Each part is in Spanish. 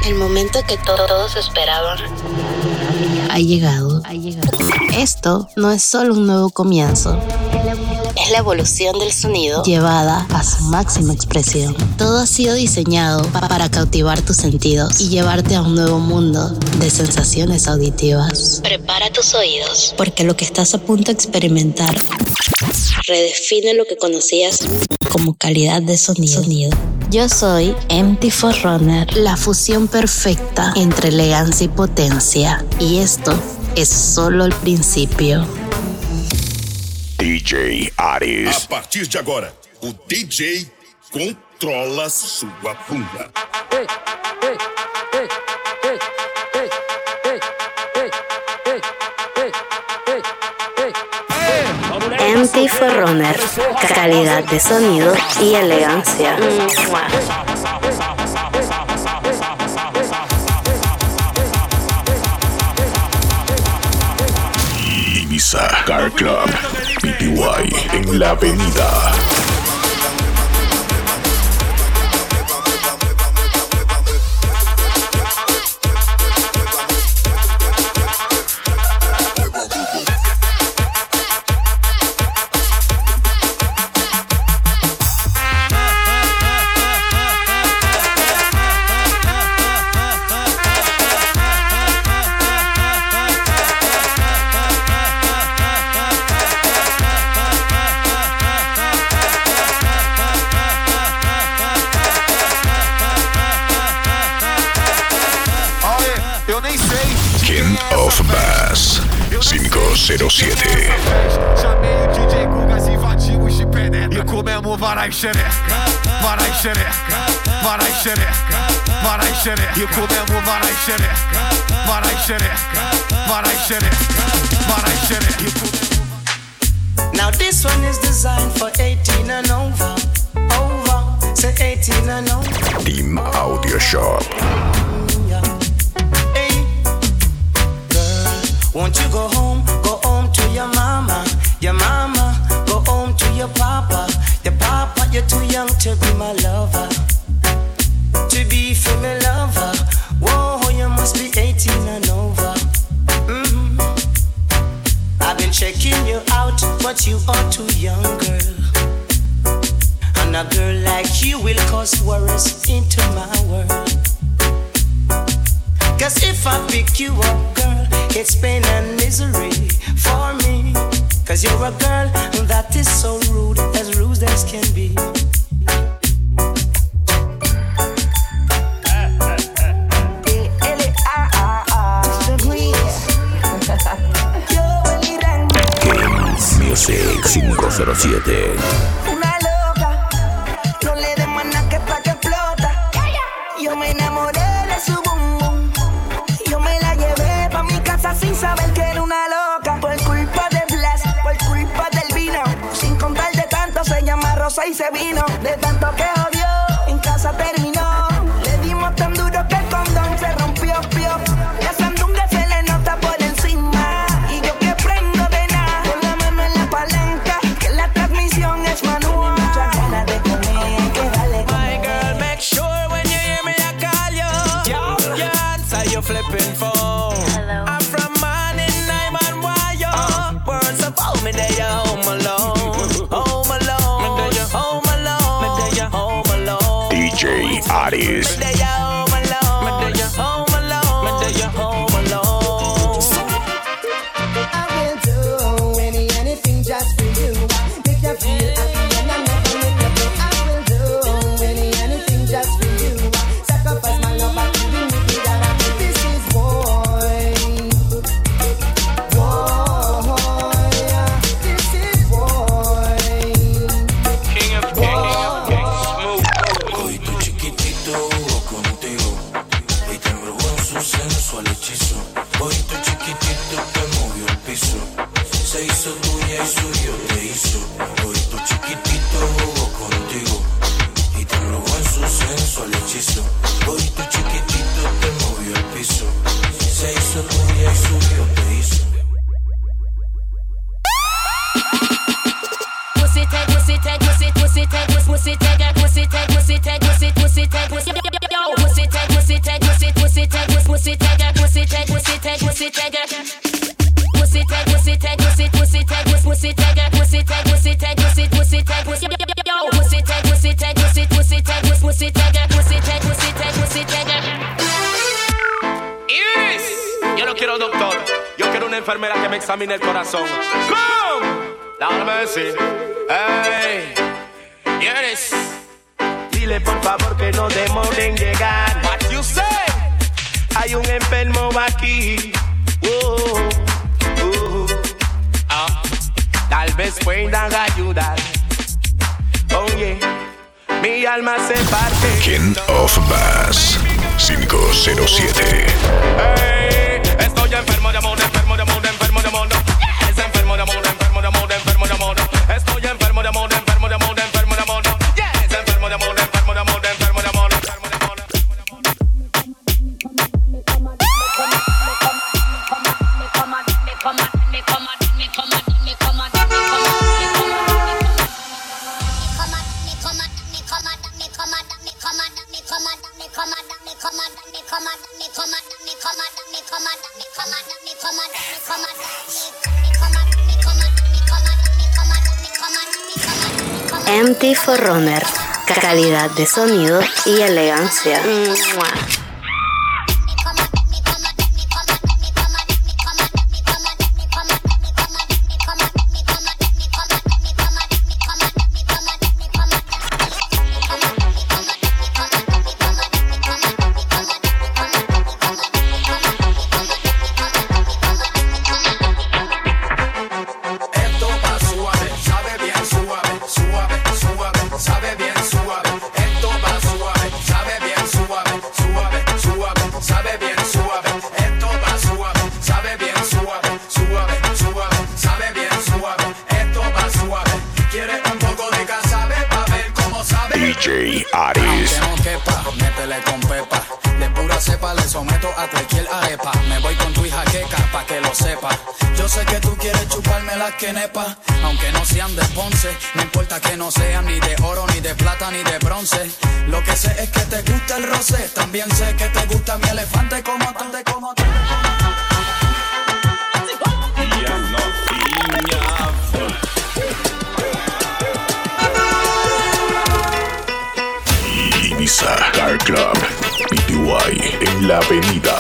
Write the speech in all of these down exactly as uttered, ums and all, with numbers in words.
El momento que todos esperaban ha llegado. Ha llegado. Esto no es solo un nuevo comienzo. Es la evolución del sonido llevada a su máxima expresión. Todo ha sido diseñado para cautivar tus sentidos y llevarte a un nuevo mundo de sensaciones auditivas. Prepara tus oídos, porque lo que estás a punto de experimentar redefine lo que conocías como calidad de sonido. sonido. Yo soy Empty Forerunner, la fusión perfecta entre elegancia y potencia. Y esto es solo el principio. D J Ares. A partir de agora, o D J controla sua bunda. Hey, hey, hey, hey, hey, hey, hey, hey, hey, hey, hey. Empty Forerunner, calidad de sonido y elegancia. Ibiza Car Club, B P Y en la avenida. King of Bass cinco cero siete. Chamei o D J Gugas, invadimos de penetra. E comemos varai xereca, varai xereca, varai xereca, varai xereca. E comemos varai xereca, varai xereca, varai xereca, varai xereca. Now this one is designed for eighteen and over, over, say eighteen and over. Team Audio Shop. Won't you go home, go home to your mama, your mama, go home to your papa, your papa, you're too young to be my lover, to be for me lover, whoa, you must be eighteen and over, mm-hmm. I've been checking you out, but you are too young, girl, and a girl like you will cause worries into my world, cause if I pick you up, girl, it's pain and misery for me. Cause you're a girl that is so rude, as rude as can be. Kings Music cinco cero siete. Una loca, no le des más nada que pa' que explota. Yo me enamoré de su bum bum. Yo me la llevé pa' mi casa sin saber que era una loca. Por culpa de Blas, por culpa del vino. Sin contar de tanto se llama Rosa y se vino. De tanto que odió, en casa terminó. Le dimos tan duro que el condón se rompió, pio. Y a Sandunga se le nota por encima. Y yo que prendo de nada, con la mano en la palanca, que la transmisión es manual. Muchas ganas de comer, que dale. My girl, make sure when you hear me I call you. Yo, you answer your flipping phone. Hello. I'm from morning, I'm on wire. Words of home, me there you home alone. Home alone. Me there you home alone. Me there you home alone. D J Ares. Me there you home alone. Me there you home alone. Me there you home alone. I will do any, anything just for you. Make you feel happy and I never make you blue. I will do any, anything just for you. Sacrifice my love back to the wicked that I think this is boy. Boy, this is boy. King of King, King Smooth. Hoy tu chiquitito jugó contigo y te embrujó en su sensual hechizo. Hoy tu chiquitito te movió el piso, se hizo tuya y suyo te hizo. Hoy tu chiquitito jugó contigo y te embrujó en su sensual hechizo. Hoy tu chiquitito te movió el piso, se hizo tuya y suyo te hizo. Pussy tag, pussy tag, pussy, pussy tag, pussy tag, pussy tag, pussy tag, pussy tag, pussy tag, pussy tag, pussy tag, pussy tag, pussy tag, pussy quiero doctor, yo quiero una enfermera que me examine el corazón. ¡Come! Lord mercy. Hey, yes. Dile por favor que no demoren en llegar. What you say? Hay un enfermo aquí. Uh, uh, uh. Tal vez puedan ayudar. Oye, mi alma se parte. King of Bass cinco cero siete. Hey, estoy enfermo de amor, enfermo de amor, enfermo de amor. Es enfermo de amor, enfermo de amor, enfermo de amor. Estoy enfermo de amor, enfermo de amor, enfermo de amor. Es enfermo de amor, enfermo de amor, enfermo de amor, enfermo de amor. Empty Forerunner, calidad de sonido y elegancia. ¡Mua! D J Aris. Aunque no quepa, métele con pepa. De pura cepa le someto a cualquier arepa. Me voy con tu hija queca pa' que lo sepa. Yo sé que tú quieres chuparme las quenepas, aunque no sean de Ponce. No importa que no sean ni de oro, ni de plata, ni de bronce. Lo que sé es que te gusta el roce. También sé que te gusta mi elefante como tú, de como tú. Ibiza Car Club, P T Y en la avenida.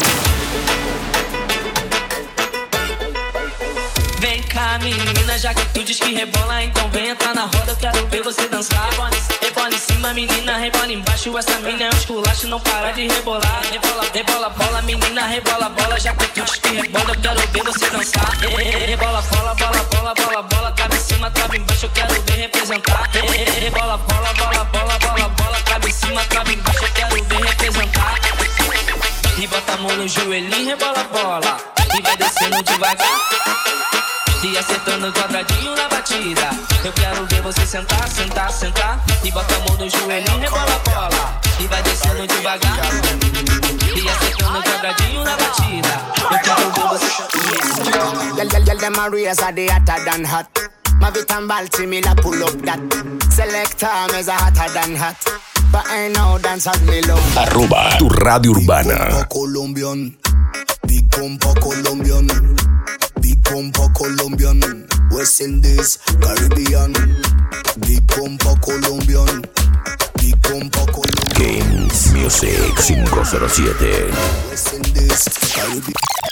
Vem cá, menina, já que tu diz que rebola, então vem entrar na roda, eu quero ver você dançar. Rebola em cima, menina, rebola embaixo. Essa mina é um esculacho, não para de rebolar. Rebola, rebola, bola, menina, rebola, bola. Já que tu diz que rebola, eu quero ver você dançar. Rebola, bola, bola, bola, bola, bola. Cabe em cima, cabe embaixo, eu quero ver representar. Rebola, bola, bola, bola, bola, bola. Cabe em cima, cabe embaixo, eu quero ver representar. E bota a mão no joelhinho, rebola, bola. E vai descendo devagar. E acertando o quadradinho na batida. Eu quero ver você sentar, sentar, sentar. E bota a mão no joelhinho, rebola, bola. E vai descendo devagar. E acertando o quadradinho na batida. Eu quero ver você sentar. Yell, yell, yell, them a race are the hotter than hot. Mavit and Baltimore pull up that. Selector is a hotter than hot. But I know dance at me low. Arroba tu radio urbana. Colombian, big compa Colombian, big compa Colombian, West Indies, Caribbean, big compa Colombian, big compa Colombian. Kings Music cinco cero siete. West Indies, Caribbean.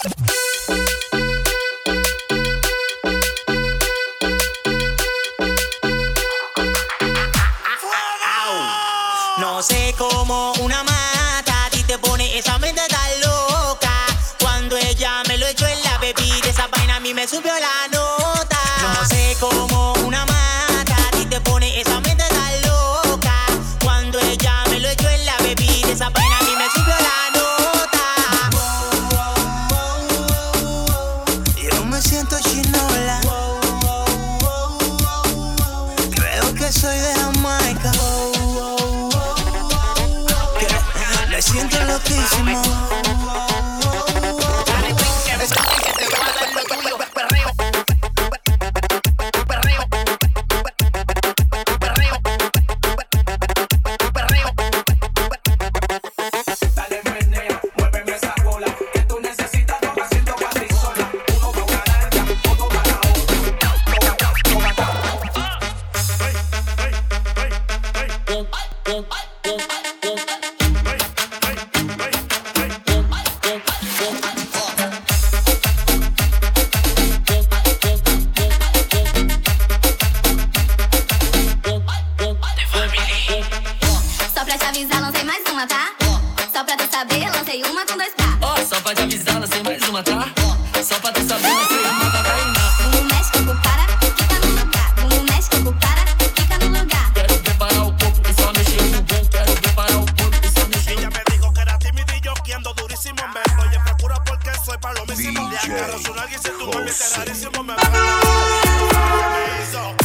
No sé cómo una mata a ti te pone esa mente tan loca. Cuando ella me lo echó en la bebida, esa vaina a mí me subió la nota. No sé cómo una mata a ti te pone esa mente tan loca. Cuando ella me lo echó en la bebida, esa vaina a mí me subió la nota. Yo me siento chinola. Creo que soy de Jamaica. Me siento loquísimo. mais uma, tá? Só pra tu saber, lancei uma com dois K. Ó, oh, só pra te avisar, lancei mais uma, tá? Só pra tu saber, lancei uma pra treinar. Bumbum mexe, corpo para, fica no lugar. Bumbum mexe, corpo para, fica no lugar. Quero preparar o corpo e só mexer o bumbum. Quero preparar o corpo e só mexer o bumbum. Ella me dijo que era tímido y yo que ando durísimo en verlo. Ella procura porque soy palomísimo. De acá, su nalga y si tu mami te rarísimo me prendo. Me hizo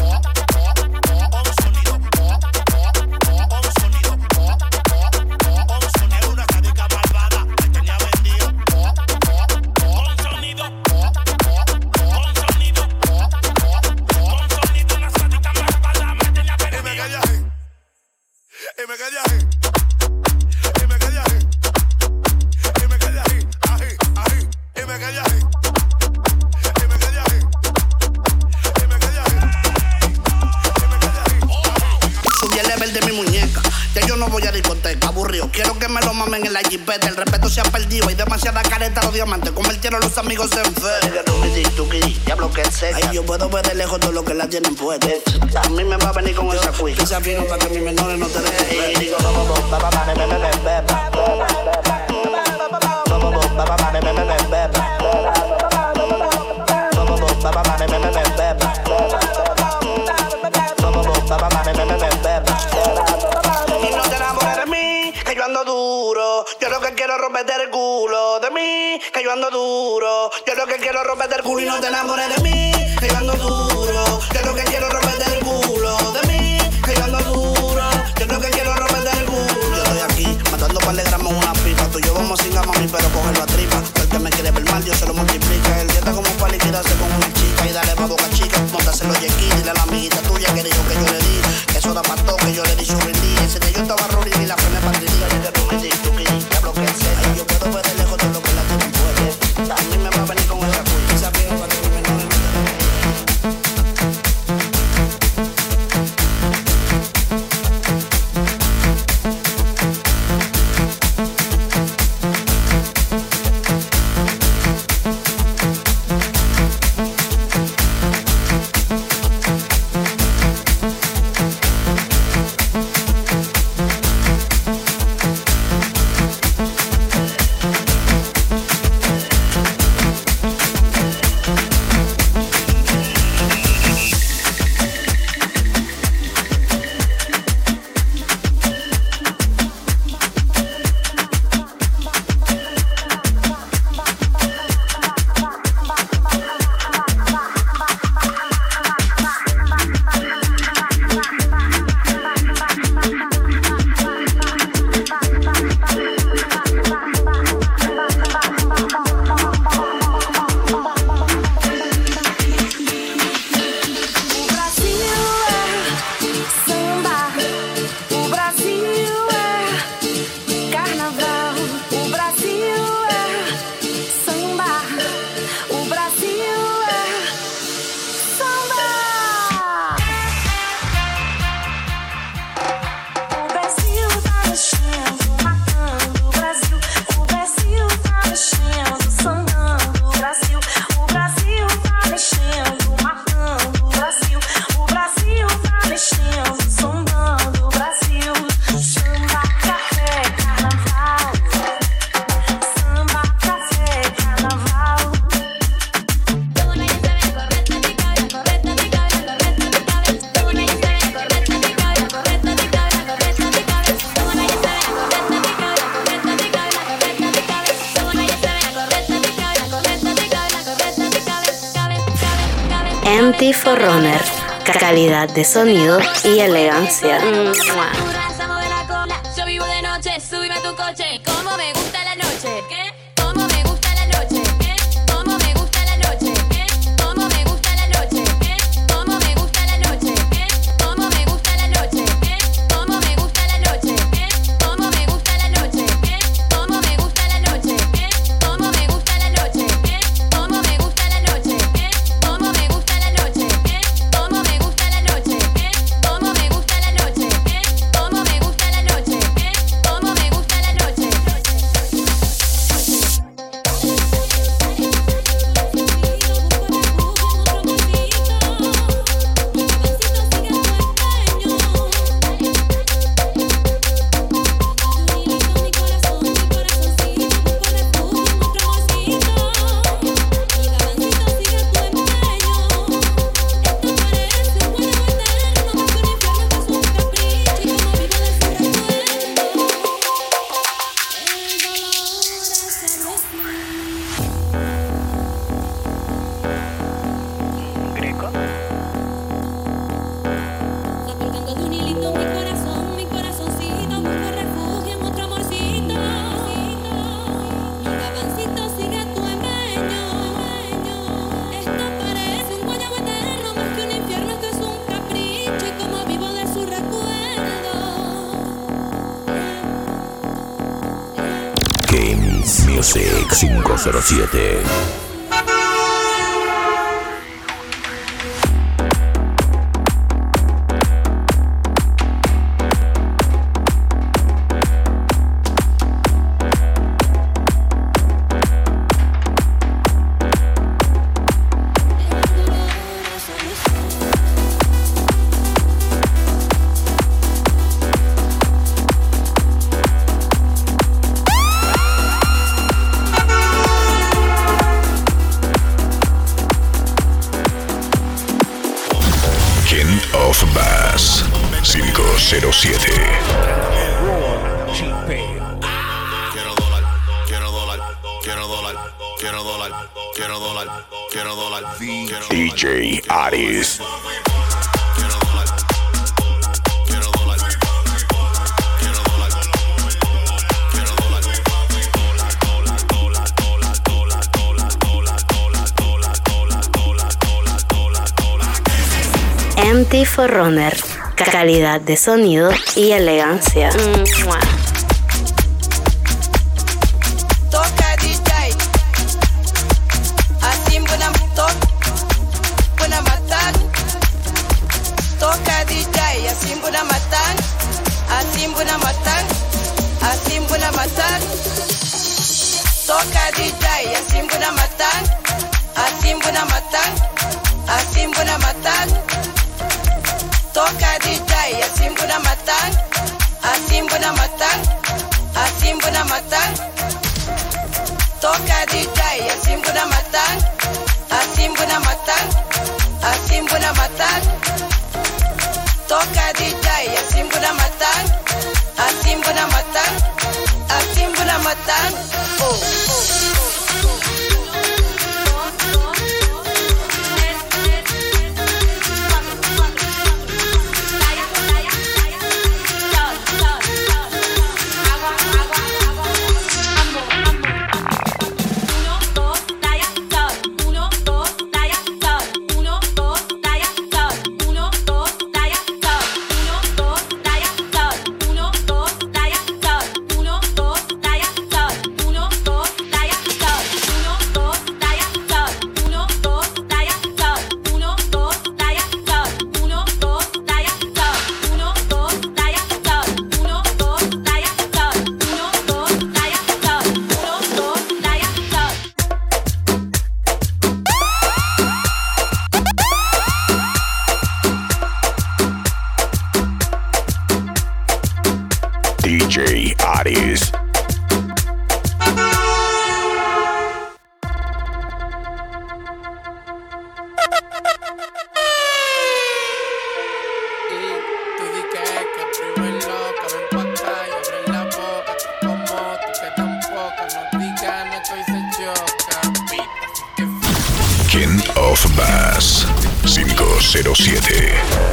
en la jipeta, el respeto se ha perdido. Hay demasiada careta, los diamantes convirtieron los amigos en fe. Diablo que seca. Ay, yo puedo ver de lejos todo lo que la tienen puesta. A mí me va a venir con esa quick. Que se afino para que mis menores no te dejen. Y digo, yo lo que quiero es romperte el culo de mí, que yo ando duro. Yo lo que quiero es romperte el culo y no te enamores de mí, que yo ando duro. Yo lo que quiero es romperte el culo de mí, que yo ando duro. Yo lo que quiero es romperte el culo. Yo estoy aquí matando par de gramos una pipa. Tú y yo vamos sin gama, mami, pero cogerlo a tripa. El que me quiere ver mal, Dios se lo multiplica. El día está como para liquidarse con una chica y dale pa' boca chica. Montárselo yequí, dile a la amiguita tuya que dijo que yo le di. Que eso da pa' todo, que yo le di su brindí. Ese de yo estaba rolling y la frena para día. Y que tú me di, tú que diablo que sé. Ay, yo puedo ver de lejos todo lo que la tienen puede. A mí me va a venir con esa cuy. Esa piedra para que mi menor no M T Forerunner, calidad de sonido y elegancia. ¡Mua! Yo vivo de noche, súbime a tu coche. Como me gusta la noche. ¿Qué? Como me gusta la noche. ¿Qué? Como me gusta la noche. ¿Qué? Como me gusta la noche. ¿Qué? Como me gusta la noche. ¿Qué? Como me gusta la noche. ¿Qué? Como me gusta la noche. ¿Qué? Como me gusta la noche. ¿Qué? Como me gusta la noche. ¿Qué? Como me gusta la noche. ¿Qué? Como me gusta la noche. ¿Qué? Como me gusta la noche. ¿Qué? Como me gusta la noche. ¿Qué? Como me gusta la noche. ¿Qué? Como me gusta la noche. ¿Qué? Como me gusta la noche. Kings Music cinco cero siete. cinco cero siete. Quiero dólar, quiero dólar, quiero dólar, quiero dólar, quiero dólar, quiero dólar. D J Aris. M T Forerunner, calidad de sonido y elegancia. ¡Mua! Toca D J, assim buna toca, buna matar. Toca D J, assim buna matar, assim buna matar, assim buna matar. Toca D J, assim buna matar, assim buna matar, assim buna matar. Toca D J, assim buna matar, assim buna matar, assim buna matar. Toca D J, assim buna matar, assim buna matar, assim buna matar. Toca D J, assim buna matar, assim buna matar, assim buna matar. Oh, oh. D J Aris. King of Bass cinco cero siete.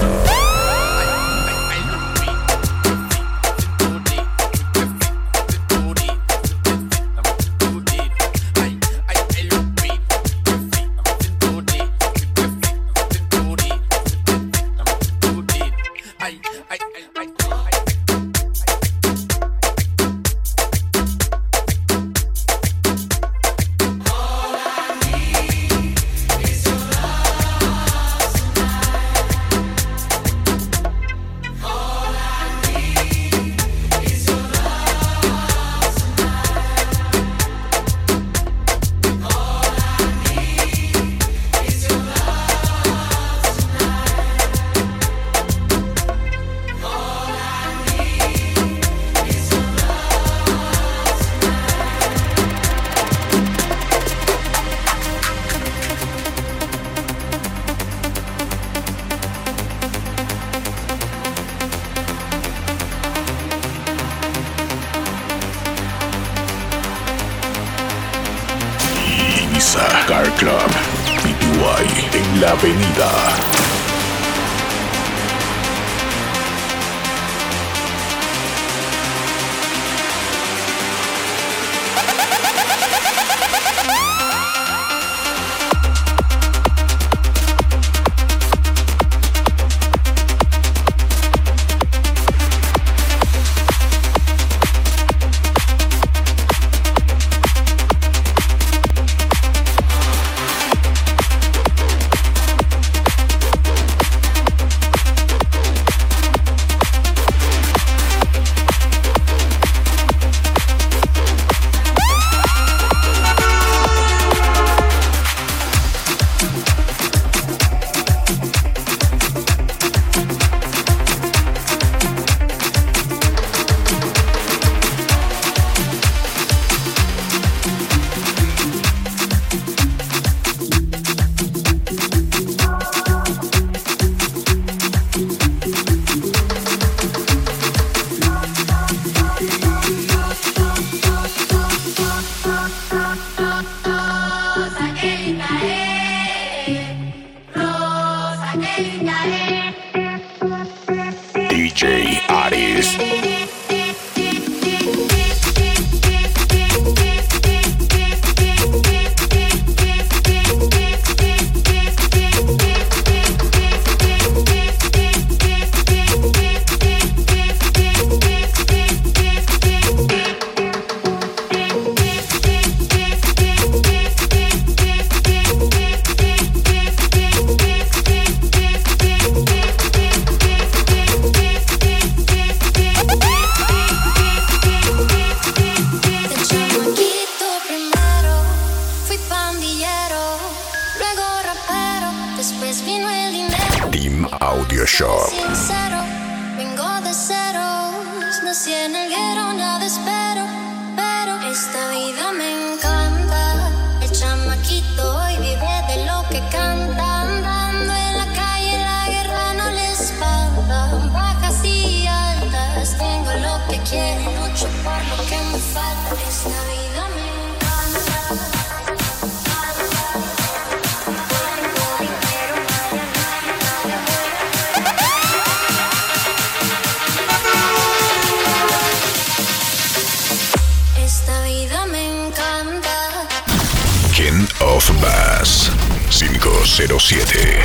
Car Club, P T Y en la avenida. Shop. Sincero, vengo de ceros, nací en el guero, nada espero, pero esta vida me encanta. El chamaquito hoy vive de lo que canta, andando en la calle, la guerra no le espanta. Bajas y altas, tengo lo que quiero, lucho por lo que me falta. Esta vida me encanta. King of Bass cinco cero siete.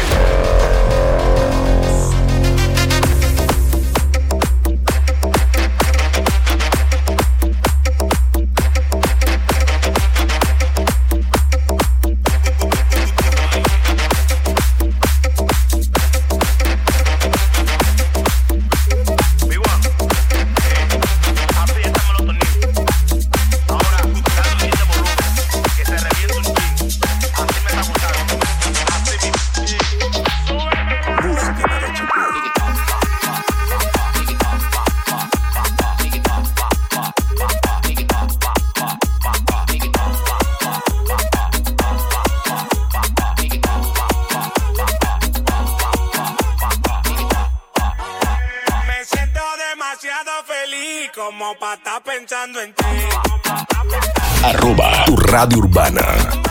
Como pa' estar pensando en ti. Arroba tu radio urbana.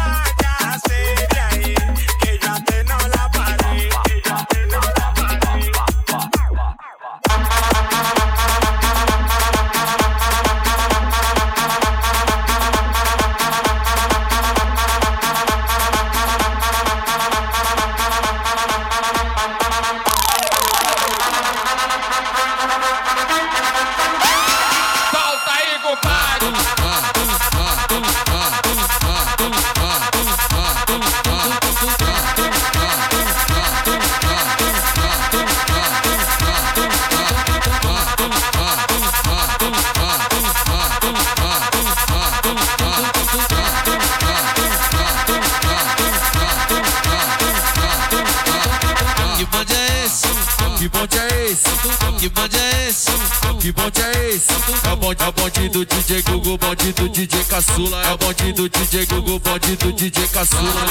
Que bonde é esse? É o bonde, é o bonde do D J Gugu, bonde do D J Caçula. É o bonde do D J Gugu, bonde do D J Caçula.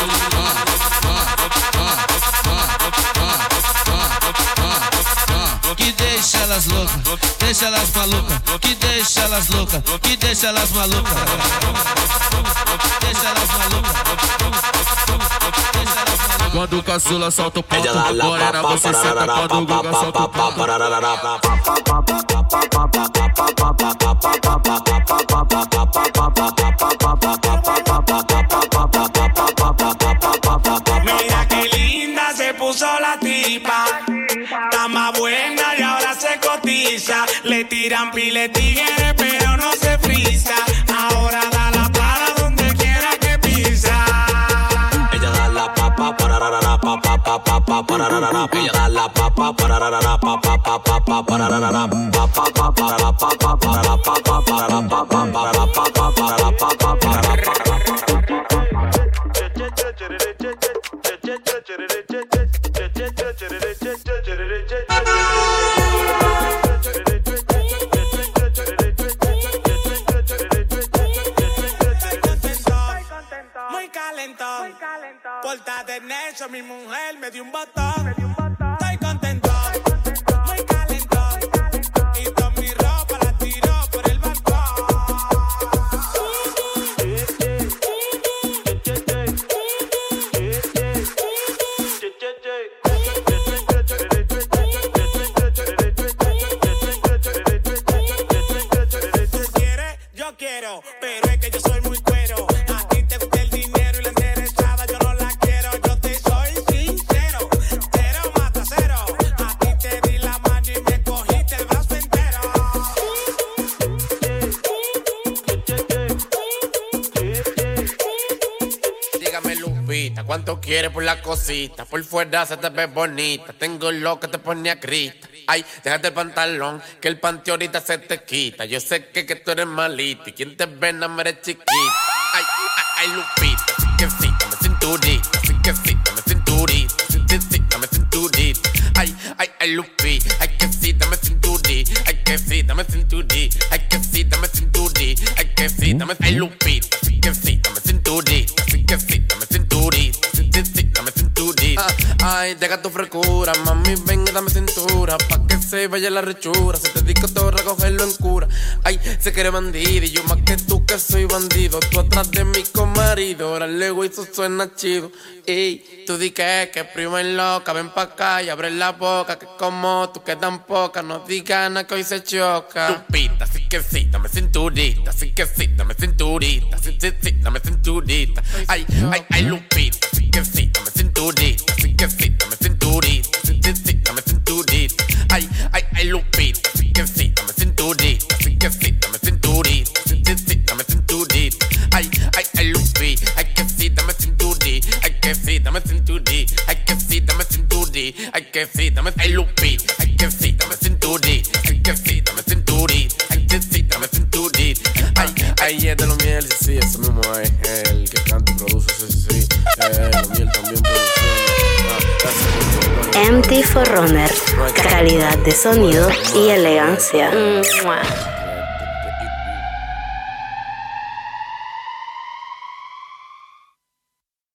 Que deixa elas loucas, deixa elas malucas. Que deixa elas loucas, que deixa elas malucas. Deixa elas malucas. Quando o caçula solta o ponto, morena você senta. Quando o Guga solta o ponto. Mira que linda se puso la tipa, está más buena y ahora se cotiza. Le tiran pile tigre pero no se frisa. Ahora da la para donde quiera que pisa. Ella da la papa para la la papa papa papa para la la. Ella da la papa para la la papa papa papa para la la papa papa para la papa para la papa para la papa para la papa para la papa para la papa. Muy calentón, pórtate necio, mi mujer me dio un botón. Estoy contento, muy calentón, y toda mi ropa la tiró por el balcón. ¿Tú quieres? Yo quiero, pero es que yo soy muy cuero. A ti te gusta el dinero y la enderezada yo no la quiero. Yo te soy sincero, cero mata cero. A ti te di la mano y me cogiste el brazo entero. Dígame Lupita, ¿cuánto quieres por la cosita? Por fuera se te ve bonita, tengo lo que te pone a crista. Ay, déjate el pantalón, que el panty ahorita se te quita. Yo sé que, que tú eres malita y quien te ve no me eres chiquita. Ay, ay, ay, Lupita, sí que sí, dame cinturita. Sí que sí, dame cinturita. Sí que sí, dame cinturita. Ay, ay, ay, ay, Lupi. Ay, que sí, dame cinturí. Ay, que sí, dame cinturí. Ay, que sí, dame cinturí. Ay, que sí, dame, ay, Lupi. Ay, que sí, dame cinturí. Ay, que sí, dame cinturí. Sí, sí, sí, dame cinturí. Ah, ay, deja tu frescura, mami, ven y dame cintura. Pa' que se vaya la rechura. Se te dijo todo, recogerlo en cura. Ay, se quiere bandido y yo más que tú que soy bandido. Tú atrás de mí con marido, ahora luego eso suena chido. Ey, tú di que, que prima es loca, ven pa' acá y abre la boca. Que como tú que tan poca, no digas nada que hoy se choca. Lupita, sí que sí, dame cinturita. Sí que sí, dame cinturita. Sí, sí, sí, dame cinturita. Ay, ay, ay, Lupita, sí que sí, dame cinturita. Sí que sí, dame cinturita. Sí, sí, sí, dame cinturita. Ay, ay, ay, Lupita, sí que sí, dame cinturita. Sí que sí, dame cinturita. Sí, sí, sí, dame cinturita. Ay, ay, ay, Lupi, ay que sí, dame cinturita. Ay que sí, dame cinturita. Ay que sí, dame cinturita. Ay que sí, dame, ay, Lupi, ay que sí, dame cinturita. Ay que sí, dame cinturita. Ay que sí, dame cinturita. Ay, ay, es de los miel, sí, sí, ese mismo es el que canta y produce, sí, sí, eh, los miel también produce. M T Forerunner, calidad de sonido y elegancia. Mua.